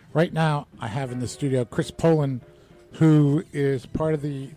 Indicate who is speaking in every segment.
Speaker 1: Right now, I have in the studio Chris Poland, who is part of the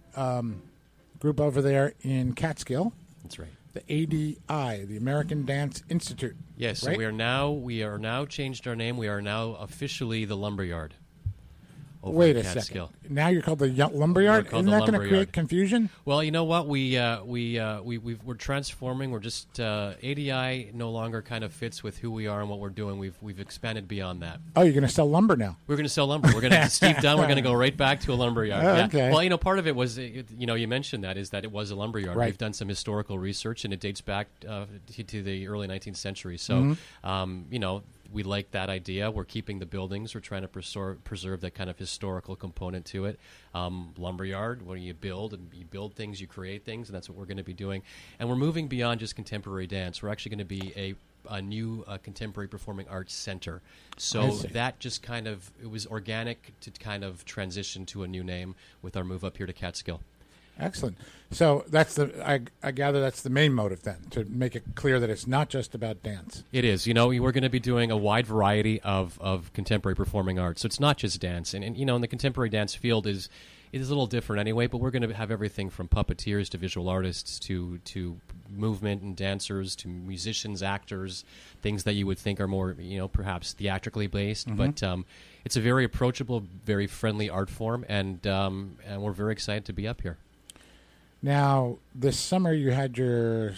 Speaker 1: group over there in Catskill.
Speaker 2: That's right.
Speaker 1: The ADI, the American Dance Institute.
Speaker 2: Yes,
Speaker 1: right?
Speaker 2: so we are now changed our name. We are now officially the Lumberyard.
Speaker 1: Wait a second. Now you're called the Lumberyard? Isn't that going to create confusion?
Speaker 2: Well, you know what? We're transforming. We're just ADI no longer kind of fits with who we are and what we're doing. We've expanded beyond that.
Speaker 1: Oh, you're going to sell lumber now?
Speaker 2: We're going to sell lumber. We're going to Steve Dunn. We're going to go right back to a lumberyard.
Speaker 1: Oh, okay.
Speaker 2: Well, part of it was you mentioned that it was a lumberyard.
Speaker 1: Right.
Speaker 2: We've done some historical research and it dates back to the early 19th century. So we like that idea. We're keeping the buildings. We're trying to preserve that kind of historical component to it. Lumberyard, where you build things, you create things, and that's what we're going to be doing. And we're moving beyond just contemporary dance. We're actually going to be a new contemporary performing arts center. So that just it was organic to kind of transition to a new name with our move up here to Catskill.
Speaker 1: Excellent. So that's I gather that's the main motive then, to make it clear that it's not just about dance.
Speaker 2: It is. We're going to be doing a wide variety of contemporary performing arts. So it's not just dance. And in the contemporary dance field is a little different anyway, but we're going to have everything from puppeteers to visual artists to movement and dancers to musicians, actors, things that you would think are more, perhaps theatrically based. Mm-hmm. But it's a very approachable, very friendly art form, and we're very excited to be up here.
Speaker 1: Now, this summer you had your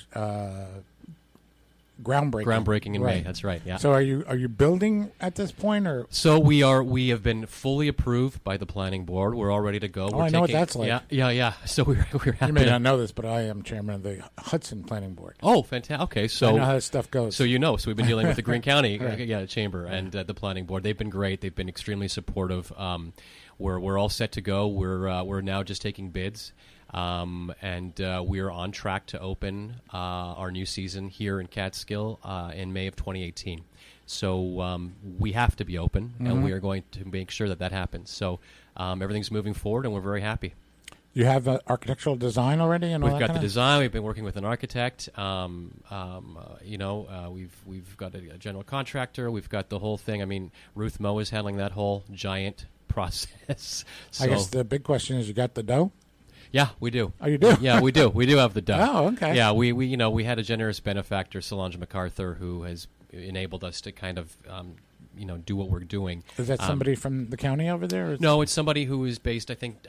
Speaker 1: groundbreaking
Speaker 2: in May. That's right. Yeah.
Speaker 1: So are you building at this point, or?
Speaker 2: So we have been fully approved by the planning board. We're all ready to go.
Speaker 1: I know what that's like.
Speaker 2: Yeah. So we're happy.
Speaker 1: You may not know this, but I am chairman of the Hudson Planning Board.
Speaker 2: Oh, fantastic. Okay, so
Speaker 1: I know how this stuff goes.
Speaker 2: So so we've been dealing with the Greene County
Speaker 1: right.
Speaker 2: Chamber and the planning board. They've been great. They've been extremely supportive. We're all set to go. We're now just taking bids. And we're on track to open our new season here in Catskill in May of 2018. So we have to be open, and we are going to make sure that happens. So everything's moving forward, and we're very happy.
Speaker 1: You have architectural design already, and
Speaker 2: we've got the design. We've been working with an architect. We've got a general contractor. We've got the whole thing. I mean, Ruth Moe is handling that whole giant process. So,
Speaker 1: I guess the big question is, you got the dough?
Speaker 2: Yeah, we do.
Speaker 1: Oh, you do?
Speaker 2: Yeah, we do. We do have the dough.
Speaker 1: Oh, okay.
Speaker 2: Yeah, we had a generous benefactor, Solange MacArthur, who has enabled us to kind of do what we're doing.
Speaker 1: Is that somebody from the county over there? Or
Speaker 2: no, it's somebody who is based, I think,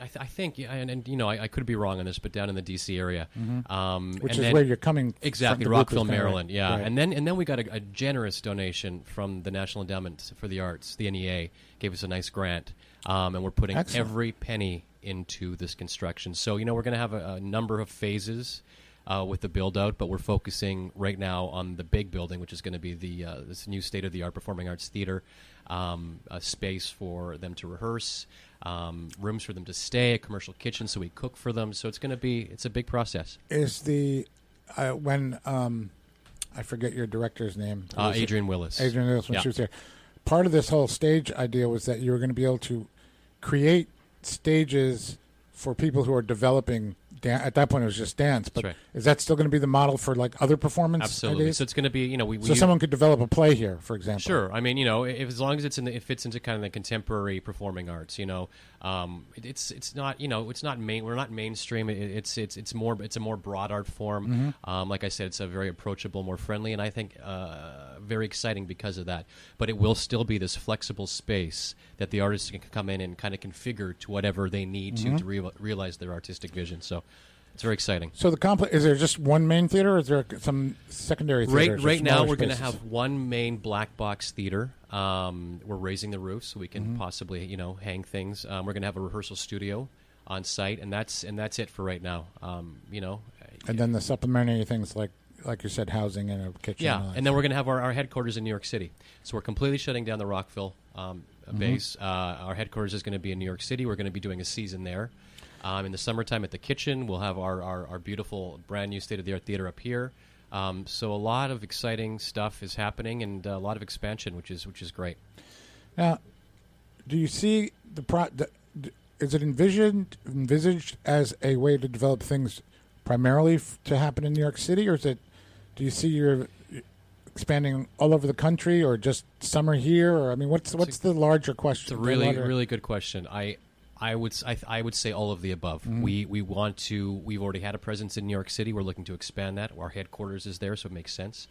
Speaker 2: I could be wrong on this, but down in the D.C. area,
Speaker 1: which is where you're coming.
Speaker 2: Exactly,
Speaker 1: from
Speaker 2: Rockville, Maryland. Yeah,
Speaker 1: right.
Speaker 2: and then we got a generous donation from the National Endowment for the Arts, the NEA, gave us a nice grant, and we're putting every penny into this construction. So we're going to have a number of phases with the build out, but we're focusing right now on the big building, which is going to be this new state of the art performing arts theater, a space for them to rehearse, rooms for them to stay, a commercial kitchen so we cook for them. So it's a big process.
Speaker 1: Is when I forget your director's name,
Speaker 2: Adrienne Willis.
Speaker 1: Adrienne Willis, when she was there. Part of this whole stage idea was that you were going to be able to create stages for people who are developing. At that point, it was just dance. But is that still going to be the model for other performance?
Speaker 2: Absolutely.
Speaker 1: ideas?
Speaker 2: So it's going to be
Speaker 1: so someone could develop a play here, for example.
Speaker 2: Sure. I mean, as long as it fits into kind of the contemporary performing arts. It's not it's not we're not mainstream. It's a more broad art form.
Speaker 1: Mm-hmm.
Speaker 2: Like I said, it's a very approachable, more friendly, and I think very exciting because of that. But it will still be this flexible space that the artists can come in and kind of configure to whatever they need to realize their artistic vision. So it's very exciting.
Speaker 1: So is there just one main theater, or is there some secondary theaters?
Speaker 2: Right now, we're going to have one main black box theater. We're raising the roof so we can possibly hang things. We're going to have a rehearsal studio on site, and that's it for right now.
Speaker 1: And then the supplementary things like you said, housing and a kitchen.
Speaker 2: Yeah, and then we're going to have our headquarters in New York City. So we're completely shutting down the Rockville base. Our headquarters is going to be in New York City. We're going to be doing a season there. In the summertime at the kitchen, we'll have our beautiful brand new state-of-the-art theater up here. So a lot of exciting stuff is happening, and a lot of expansion, which is great.
Speaker 1: Now, do you see is it envisaged as a way to develop things primarily to happen in New York City, or do you see expanding all over the country, or just summer here? Or I mean, what's the larger question?
Speaker 2: It's a really good question. I would say all of the above.
Speaker 1: Mm-hmm.
Speaker 2: We want to. We've already had a presence in New York City. We're looking to expand that. Our headquarters is there, so it makes sense.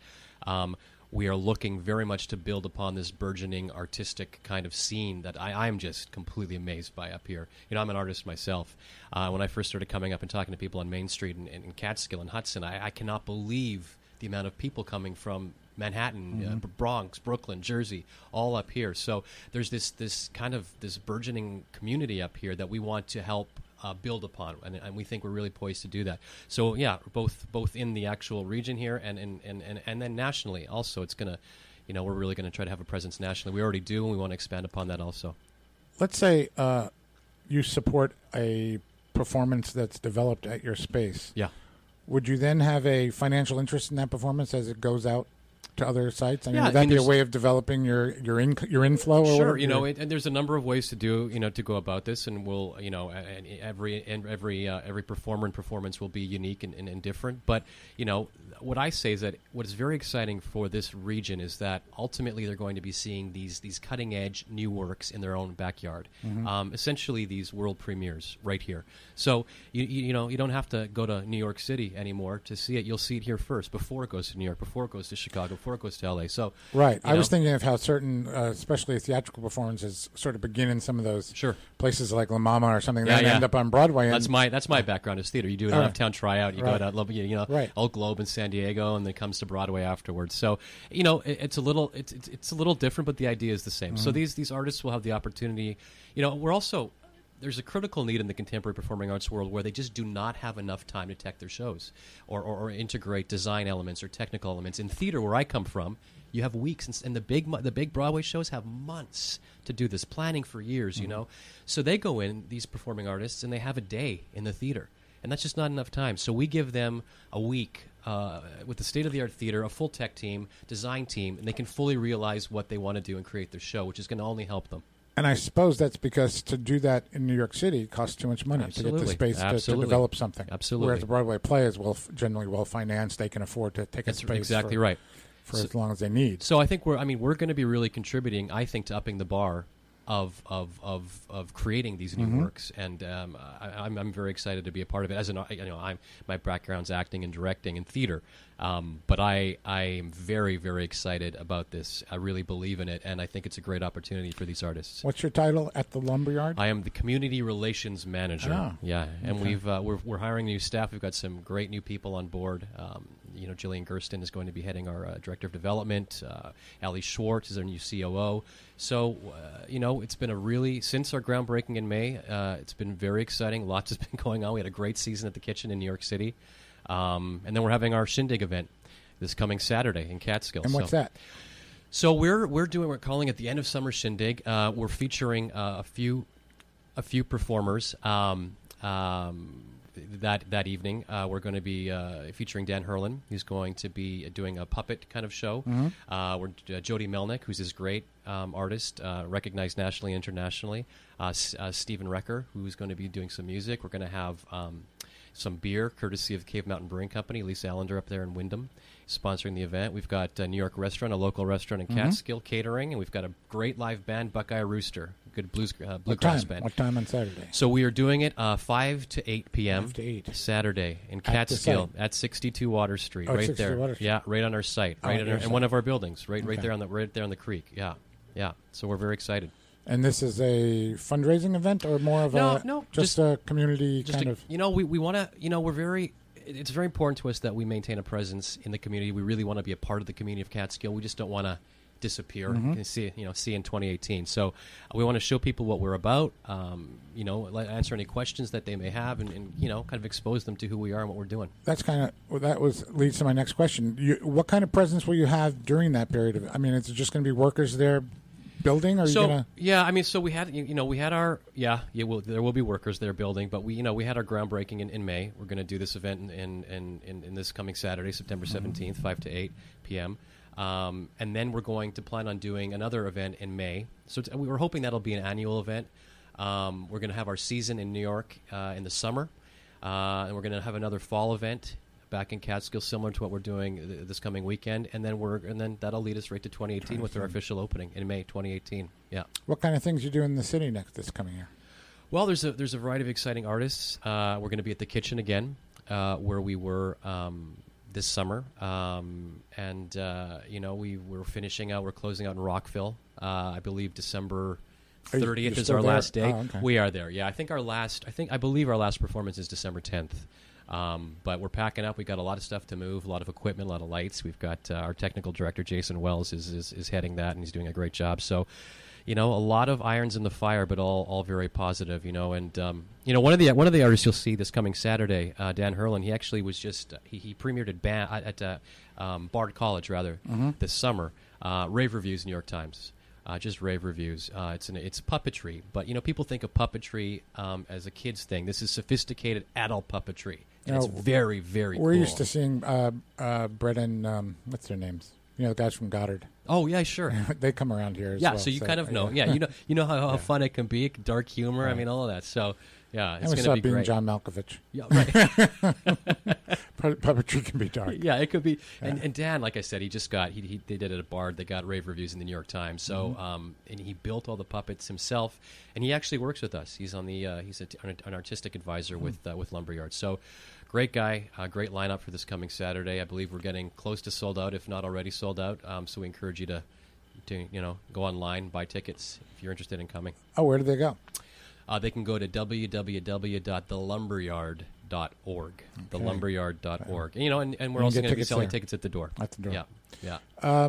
Speaker 2: We are looking very much to build upon this burgeoning artistic kind of scene that I'm just completely amazed by up here. You know, I'm an artist myself. When I first started coming up and talking to people on Main Street in Catskill and Hudson, I cannot believe the amount of people coming from Manhattan, Bronx, Brooklyn, Jersey, all up here. So there's this kind of this burgeoning community up here that we want to help build upon, and we think we're really poised to do that. So yeah, both in the actual region here and then nationally also. It's gonna, you know, we're really gonna try to have a presence nationally. We already do, and we want to expand upon that also.
Speaker 1: Let's say you support a performance that's developed at your space.
Speaker 2: Yeah.
Speaker 1: Would you then have a financial interest in that performance as it goes out to other sites? I mean,
Speaker 2: Yeah,
Speaker 1: would that be a way of developing your inflow? Or
Speaker 2: sure,
Speaker 1: whatever?
Speaker 2: you know, and there's a number of ways to do, you know, to go about this, and we'll, you know, and every performer and performance will be unique and different. But you know, what I say is that what is very exciting for this region is that ultimately they're going to be seeing these cutting edge new works in their own backyard, essentially these world premieres right here. So you know, you don't have to go to New York City anymore to see it. You'll see it here first before it goes to New York, before it goes to Chicago, before it goes to LA. So
Speaker 1: right, I was thinking of how certain, especially theatrical performances, sort of begin in some of those places like La Mama or something, and then end up on Broadway.
Speaker 2: That's my background is theater. You do an out-of-town tryout, you go to you know Old Globe in San Diego, and then it comes to Broadway afterwards. So you know, it's a little different, but the idea is the same. So these artists will have the opportunity. You know, we're also. There's a critical need in the contemporary performing arts world where they just do not have enough time to tech their shows or integrate design elements or technical elements. In theater, where I come from, you have weeks, and the big Broadway shows have months to do this, planning for years, you know. So they go in, these performing artists, and they have a day in the theater, and that's just not enough time. So we give them a week with the state-of-the-art theater, a full tech team, design team, and they can fully realize what they want to do and create their show, which is going to only help them.
Speaker 1: And I suppose that's because to do that in New York City costs too much money to get the space to develop something.
Speaker 2: Absolutely.
Speaker 1: Whereas the Broadway play is generally well financed, they can afford to take a space.
Speaker 2: Exactly right.
Speaker 1: For as long as they need.
Speaker 2: So I think we're going to be really contributing, I think, to upping the bar of creating these new works, and I'm very excited to be a part of it. As my background's acting and directing and theater, but I am very, very excited about this. I really believe in it, and I think it's a great opportunity for these artists.
Speaker 1: What's your title at the Lumberyard?
Speaker 2: I am the Community Relations Manager.
Speaker 1: Oh,
Speaker 2: yeah, and we're hiring new staff. We've got some great new people on board. You know, Jillian Gersten is going to be heading our Director of Development. Ali Schwartz is our new COO. So, you know, it's been since our groundbreaking in May, it's been very exciting. Lots has been going on. We had a great season at the Kitchen in New York City. And then we're having our Shindig event this coming Saturday in Catskill.
Speaker 1: And what's that?
Speaker 2: So we're calling it the End of Summer Shindig. We're featuring a few performers. That evening, we're going to be featuring Dan Herlin. He's going to be doing a puppet kind of show. We're Jody Melnick, who's this great artist, recognized nationally and internationally. Stephen Recker, who's going to be doing some music. We're going to have some beer, courtesy of Cave Mountain Brewing Company. Lisa Allender up there in Wyndham, sponsoring the event. We've got New York Restaurant, a local restaurant in Catskill, catering, and we've got a great live band, Buckeye Rooster, good bluegrass band.
Speaker 1: What time on Saturday?
Speaker 2: So we are doing it 5 to 8 p.m.
Speaker 1: 5 to 8.
Speaker 2: Saturday in Catskill at 62 Water Street, right there.
Speaker 1: Water Street.
Speaker 2: Yeah, right on our site, in one of our buildings, right there on the creek. Yeah. So we're very excited.
Speaker 1: And this is a fundraising event, or more of just a community kind of?
Speaker 2: You know, we want to. You know, it's very important to us that we maintain a presence in the community. We really want to be a part of the community of Catskill. We just don't want to disappear and see in 2018. So we want to show people what we're about. You know, answer any questions that they may have, and you know, kind of expose them to who we are and what we're doing.
Speaker 1: That's leads to my next question. What kind of presence will you have during that period of? I mean, is it just going to be workers there building, or are you gonna?
Speaker 2: Yeah, I mean, so we had our there will be workers there building, but we had our groundbreaking in May. We're going to do this event in this coming Saturday, September 17th, 5 to 8 p.m. And then we're going to plan on doing another event in May. So we were hoping that'll be an annual event. We're going to have our season in New York in the summer, and we're going to have another fall event back in Catskill, similar to what we're doing this coming weekend, and then that'll lead us right to 2018 with our official opening in May 2018. Yeah.
Speaker 1: What kind of things you do in the city this coming year?
Speaker 2: Well, there's a variety of exciting artists. We're going to be at the Kitchen again, where we were this summer, and we're finishing out. We're closing out in Rockville. I believe December 30th is our last day.
Speaker 1: Oh, okay.
Speaker 2: We are there. Yeah, I believe our last performance is December 10th. But we're packing up. We've got a lot of stuff to move, a lot of equipment, a lot of lights. We've got our technical director, Jason Wells, is heading that, and he's doing a great job. So, a lot of irons in the fire, but all very positive, And, one of the artists you'll see this coming Saturday, Dan Herlin, he actually was just, he premiered at Bard College, this summer. Rave reviews, New York Times. Just rave reviews. It's puppetry, but people think of puppetry as a kid's thing. This is sophisticated adult puppetry, and it's very, very.
Speaker 1: We're
Speaker 2: cool.
Speaker 1: used to seeing Brett and what's their names? The guys from Goddard.
Speaker 2: Oh yeah, sure.
Speaker 1: They come around here as well.
Speaker 2: Yeah, so you kind of know. Yeah, you know how fun it can be, dark humor.
Speaker 1: Right.
Speaker 2: I mean, all of that. So yeah, it's
Speaker 1: going
Speaker 2: to be
Speaker 1: being
Speaker 2: great.
Speaker 1: John Malkovich.
Speaker 2: Yeah, right.
Speaker 1: Puppetry can be dark.
Speaker 2: Yeah, it could be. And Dan, like I said, they did it at Bard. They got rave reviews in the New York Times. So and he built all the puppets himself, and he actually works with us. He's on the he's an artistic advisor with Lumberyard. So great guy, great lineup for this coming Saturday. I believe we're getting close to sold out, if not already sold out. So we encourage you to go online, buy tickets if you're interested in coming.
Speaker 1: Oh, where do they go?
Speaker 2: They can go to www.thelumberyard.org. Okay. Thelumberyard.org. And we're also going to be selling tickets at the door.
Speaker 1: At the door.
Speaker 2: Yeah.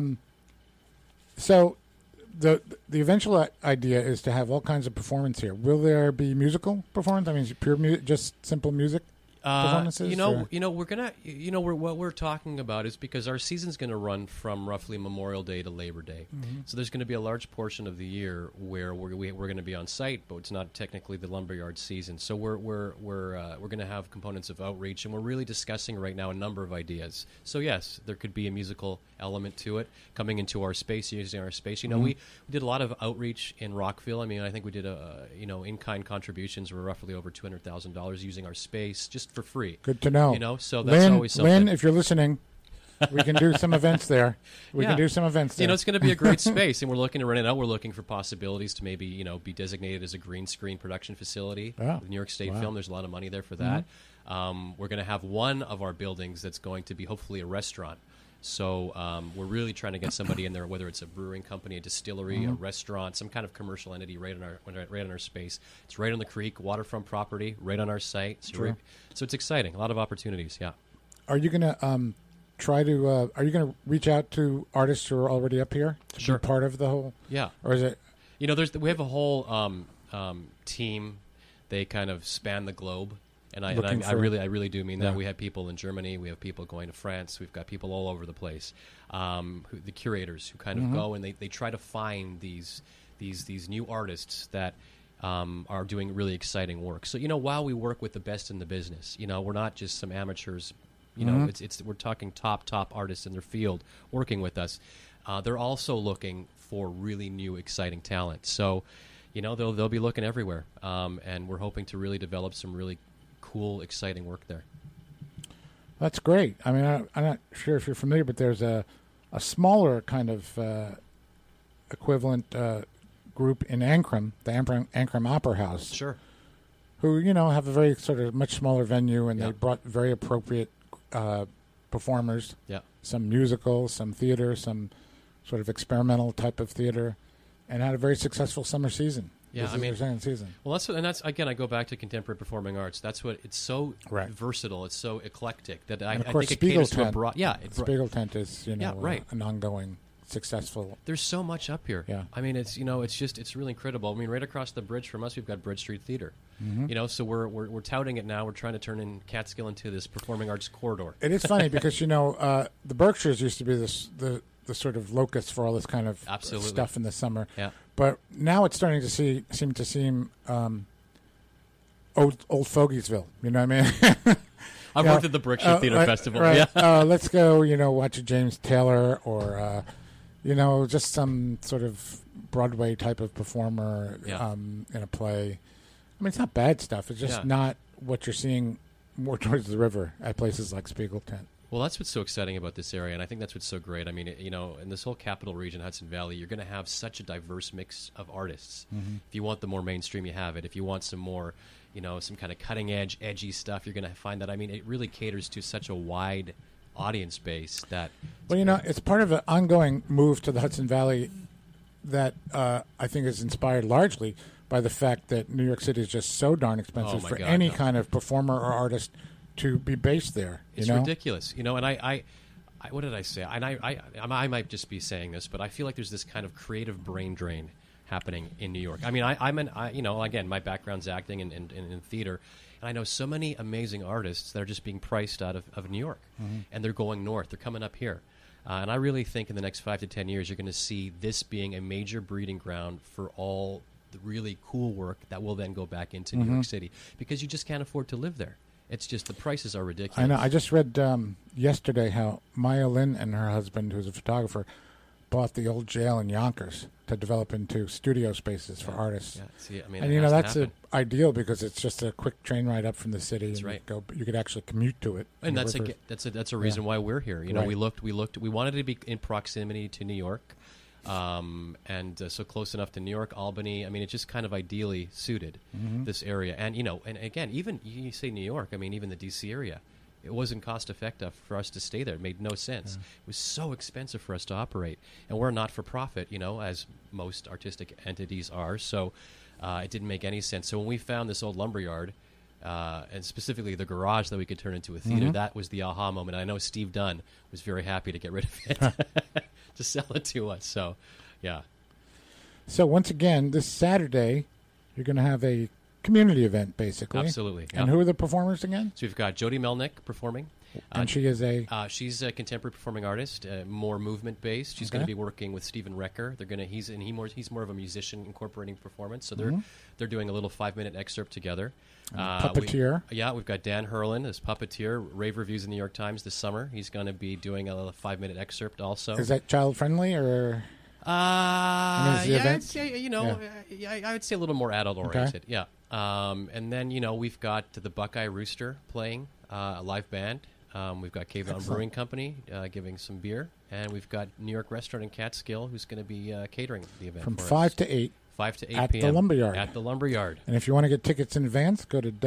Speaker 1: So the eventual idea is to have all kinds of performance here. Will there be musical performance? I mean, is it pure just simple music performances?
Speaker 2: We're gonna. What we're talking about is because our season's going to run from roughly Memorial Day to Labor Day. Mm-hmm. So there's going to be a large portion of the year where we're going to be on site, but it's not technically the lumberyard season. So we're going to have components of outreach, and we're really discussing right now a number of ideas. So yes, there could be a musical element to it coming into our space, using our space. We did a lot of outreach in Rockville. I mean, I think we did in-kind contributions were roughly over $200,000 using our space just for free.
Speaker 1: Good to know.
Speaker 2: So that's always something.
Speaker 1: Lynn, if you're listening, we can do some events there. We can do some events there.
Speaker 2: It's going to be a great space, and we're looking to rent it out. We're looking for possibilities to maybe, be designated as a green screen production facility.
Speaker 1: Oh,
Speaker 2: New York State Film, there's a lot of money there for that. Mm-hmm. We're going to have one of our buildings that's going to be hopefully a restaurant. So we're really trying to get somebody in there, whether it's a brewing company, a distillery, a restaurant, some kind of commercial entity right in our space. It's right on the creek, waterfront property, right on our site. So it's exciting. A lot of opportunities. Yeah.
Speaker 1: Are you going to are you going to reach out to artists who are already up here to be part of the whole?
Speaker 2: Yeah.
Speaker 1: Or is it?
Speaker 2: We have a whole team. They kind of span the globe. And I really do mean that. We have people in Germany. We have people going to France. We've got people all over the place. The curators who kind of go and they try to find these new artists that are doing really exciting work. So while we work with the best in the business, we're not just some amateurs. We're talking top artists in their field working with us. They're also looking for really new, exciting talent. So they'll be looking everywhere, and we're hoping to really develop some really cool, exciting work there.
Speaker 1: That's great. I mean, I'm not sure if you're familiar, but there's a smaller kind of equivalent group in Ancram, the Ancram Opera House.
Speaker 2: Sure.
Speaker 1: Who, have a very sort of much smaller venue, and they brought very appropriate performers. Yeah. Some musical, some theater, some sort of experimental type of theater, and had a very successful summer season.
Speaker 2: Yeah,
Speaker 1: this is their second season.
Speaker 2: Well, that's again. I go back to contemporary performing arts. That's what it's so versatile. It's so eclectic that I think it caters to a broad. Yeah,
Speaker 1: Spiegel Tent is an ongoing successful.
Speaker 2: There's so much up here.
Speaker 1: Yeah,
Speaker 2: I mean it's really incredible. I mean, right across the bridge from us, we've got Bridge Street Theater. Mm-hmm. So we're touting it now. We're trying to turn in Catskill into this performing arts corridor.
Speaker 1: It is funny because the Berkshires used to be the sort of locus for all this kind of stuff in the summer.
Speaker 2: Yeah.
Speaker 1: But now it's starting to seem old Fogiesville. You know what I mean?
Speaker 2: I've worked at the Brookshire Theater Festival.
Speaker 1: Right. Yeah. Let's go, watch a James Taylor or, just some sort of Broadway type of performer in a play. I mean, it's not bad stuff. It's just not what you're seeing more towards the river at places like Spiegel Tent.
Speaker 2: Well, that's what's so exciting about this area, and I think that's what's so great. I mean, in this whole capital region, Hudson Valley, you're going to have such a diverse mix of artists. Mm-hmm. If you want the more mainstream, you have it. If you want some more, some kind of cutting-edge, edgy stuff, you're going to find that. I mean, it really caters to such a wide audience base that...
Speaker 1: Well, it's part of an ongoing move to the Hudson Valley that I think is inspired largely by the fact that New York City is just so darn expensive any kind of performer or artist to be based there.
Speaker 2: It's ridiculous, and I what did I say? And I might just be saying this, but I feel like there's this kind of creative brain drain happening in New York. I mean, again, my background's acting and in theater, and I know so many amazing artists that are just being priced out of New York, and they're going north. They're coming up here. And I really think in the next 5 to 10 years, you're going to see this being a major breeding ground for all the really cool work that will then go back into New York City, because you just can't afford to live there. It's just the prices are ridiculous.
Speaker 1: I know. I just read yesterday how Maya Lin and her husband, who's a photographer, bought the old jail in Yonkers to develop into studio spaces for artists. Yeah.
Speaker 2: See, I mean,
Speaker 1: and that's ideal because it's just a quick train ride up from the city.
Speaker 2: That's right.
Speaker 1: You could actually commute to it.
Speaker 2: And that's a reason why we're here. We looked. We wanted to be in proximity to New York. So close enough to New York, Albany. I mean, it just kind of ideally suited this area. And, and again, even you say New York, I mean, even the D.C. area, it wasn't cost effective for us to stay there. It made no sense. Yeah. It was so expensive for us to operate. And we're not for profit, as most artistic entities are. So it didn't make any sense. So when we found this old lumberyard, and specifically the garage that we could turn into a theater, that was the aha moment. I know Steve Dunn was very happy to get rid of it. To sell it to us. So, yeah.
Speaker 1: So, once again, this Saturday, you're going to have a community event, basically.
Speaker 2: Absolutely.
Speaker 1: And who are the performers again?
Speaker 2: So, we've got Jody Melnick performing.
Speaker 1: And she is
Speaker 2: she's a contemporary performing artist, more movement-based. She's going to be working with Stephen Recker. He's more of a musician incorporating performance. So, they're doing a little 5-minute excerpt together.
Speaker 1: Puppeteer.
Speaker 2: We've got Dan Hurlin as puppeteer. Rave reviews in the New York Times this summer. He's going to be doing a 5-minute excerpt also.
Speaker 1: Is that child friendly or?
Speaker 2: I would say I would say a little more adult oriented. Okay. Yeah. And then we've got the Buckeye Rooster playing a live band. We've got Cave Down Brewing Company giving some beer, and we've got New York Restaurant in Catskill who's going to be catering the event
Speaker 1: from
Speaker 2: for
Speaker 1: 5
Speaker 2: us.
Speaker 1: to 8.
Speaker 2: 5 to 8
Speaker 1: at
Speaker 2: p.m.
Speaker 1: the Lumberyard.
Speaker 2: At the Lumberyard.
Speaker 1: And if you want to get tickets in advance, go to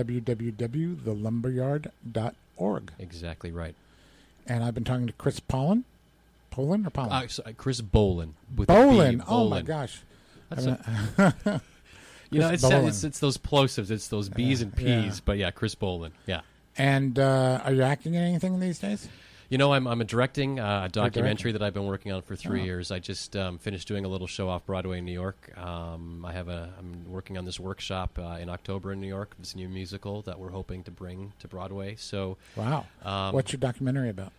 Speaker 1: www.thelumberyard.org.
Speaker 2: Exactly right.
Speaker 1: And I've been talking to Chris Pollin. Pollin or Pollin?
Speaker 2: Chris Bolin.
Speaker 1: Bolin. Oh, my gosh.
Speaker 2: It's those plosives. It's those B's and P's. Yeah. But, yeah, Chris Bolin. Yeah.
Speaker 1: And are you acting in anything these days?
Speaker 2: I'm directing a documentary that I've been working on for 3 years. I just finished doing a little show off Broadway in New York. I'm working on this workshop in October in New York. This new musical that we're hoping to bring to Broadway. So,
Speaker 1: wow, what's your documentary about?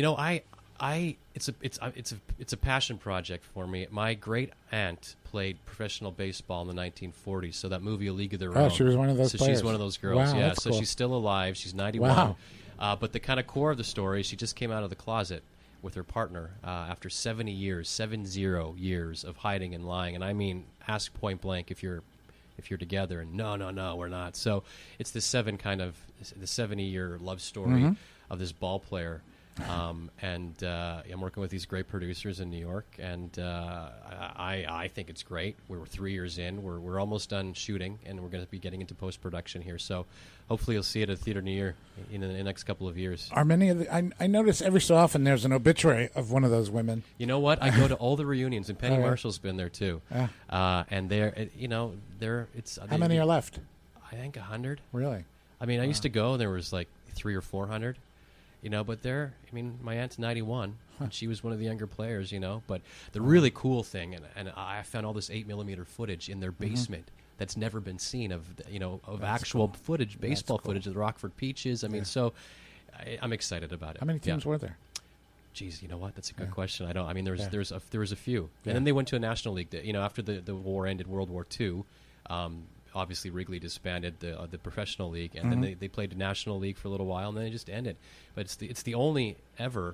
Speaker 2: It's a passion project for me. My great aunt played professional baseball in the 1940s. So that movie A League of Their Own.
Speaker 1: Oh, she was one of those players.
Speaker 2: She's one of those girls.
Speaker 1: Wow,
Speaker 2: yeah.
Speaker 1: That's
Speaker 2: so
Speaker 1: cool.
Speaker 2: She's still alive. She's 91.
Speaker 1: Wow.
Speaker 2: But the kind of core of the story, she just came out of the closet with her partner after 70 years of hiding and lying. And I mean, ask point blank if you're together. And no, we're not. So it's the 70-year love story of this ball player. I'm working with these great producers in New York, and I think it's great. We're 3 years in. We're almost done shooting, and we're going to be getting into post-production here. So hopefully you'll see it at Theater New Year in the next couple of years.
Speaker 1: Are many of I notice every so often there's an obituary of one of those women.
Speaker 2: You know what? I go to all the reunions, and Penny Marshall's been there too. And how
Speaker 1: many are left?
Speaker 2: I think 100.
Speaker 1: Really?
Speaker 2: I mean, I used to go, and there was like 300 or 400. But my aunt's 91, and she was one of the younger players, But the really cool thing, and I found all this 8mm footage in their basement that's never been seen of actual footage, baseball footage of the Rockford Peaches. So I'm excited about it.
Speaker 1: How many teams were there?
Speaker 2: Geez, you know what? That's a good question. I don't. I mean, there was a few, and then they went to a National League. After the war ended, World War II. Obviously, Wrigley disbanded the professional league, and then they played the National League for a little while, and then it just ended. But it's the only ever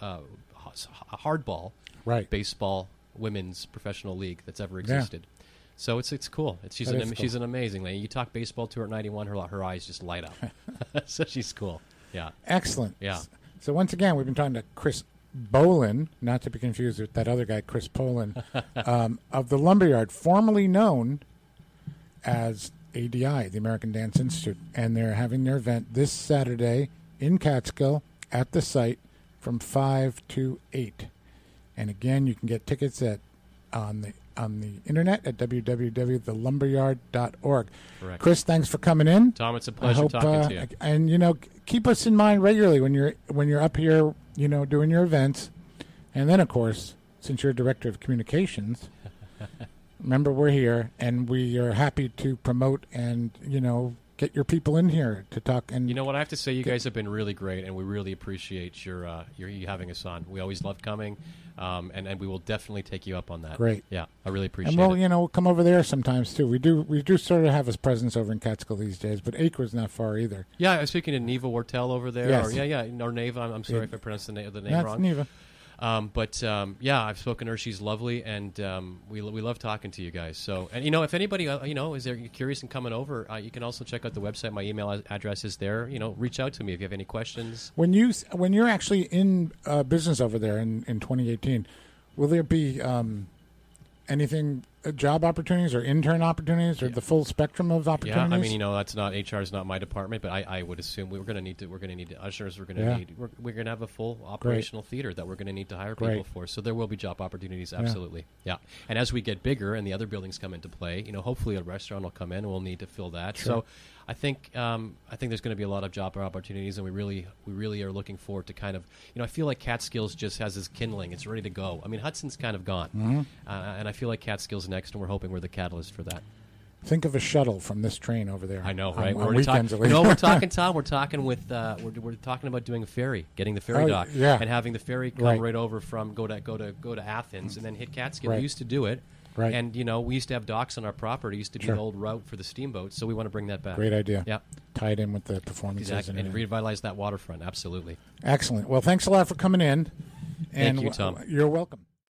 Speaker 2: hardball
Speaker 1: baseball
Speaker 2: women's professional league that's ever existed. So it's cool. She's an amazing lady. You talk baseball to her at 91, her eyes just light up. So she's cool. Yeah.
Speaker 1: Excellent.
Speaker 2: Yeah.
Speaker 1: So once again, we've been talking to Chris Bolin, not to be confused with that other guy, Chris Polin, of the Lumberyard, formerly known as ADI, the American Dance Institute, and they're having their event this Saturday in Catskill at the site from 5 to 8. And again, you can get tickets on the internet at www.thelumberyard.org.
Speaker 2: Correct.
Speaker 1: Chris, thanks for coming in.
Speaker 2: Tom, it's a pleasure talking to you.
Speaker 1: And keep us in mind regularly when you're up here, doing your events. And then, of course, since you're director of communications, remember we're here and we are happy to promote and get your people in here to talk. And
Speaker 2: you know what I have to say, you guys have been really great, and we really appreciate you having us on. We always love coming, and we will definitely take you up on that.
Speaker 1: Great,
Speaker 2: yeah, I really appreciate
Speaker 1: it.
Speaker 2: And
Speaker 1: we'll come over there sometimes too. We do sort of have a presence over in Catskill these days, but Acre's not far either.
Speaker 2: Yeah, I was speaking to Neva Wortel over there.
Speaker 1: Yes.
Speaker 2: Or Neva. I'm sorry if I pronounced the name wrong.
Speaker 1: That's Neva.
Speaker 2: I've spoken to her. She's lovely, and we love talking to you guys. So, and if anybody is there curious and coming over, you can also check out the website. My email address is there. Reach out to me if you have any questions.
Speaker 1: When you're actually in business over there in 2018, will there be anything? Job opportunities or intern opportunities or the full spectrum of opportunities?
Speaker 2: Yeah, I mean, that's not HR is not my department, but I would assume we're going to need ushers. We're going to have a full operational theater that we're going to need to hire people for. So there will be job opportunities, absolutely. Yeah. And as we get bigger and the other buildings come into play, hopefully a restaurant will come in and we'll need to fill that. Sure. So I think there's going to be a lot of job opportunities, and we really are looking forward to kind of I feel like Catskills just has this kindling; it's ready to go. I mean, Hudson's kind of gone, and I feel like Catskills next, and we're hoping we're the catalyst for that.
Speaker 1: Think of a shuttle from this train over there.
Speaker 2: I know, right?
Speaker 1: On weekends,
Speaker 2: we're talking, Tom. We're talking with we're talking about doing a ferry, getting the ferry dock, and having the ferry come right over from go to Athens and then hit Catskill. We used to do it.
Speaker 1: Right.
Speaker 2: And, we used to have docks on our property. It used to be an old route for the steamboats, so we want to bring that back.
Speaker 1: Great idea.
Speaker 2: Yeah.
Speaker 1: Tie it in with the performances.
Speaker 2: Exactly. And revitalize that waterfront. Absolutely.
Speaker 1: Excellent. Well, thanks a lot for coming in.
Speaker 2: Thank you, Tom.
Speaker 1: You're welcome.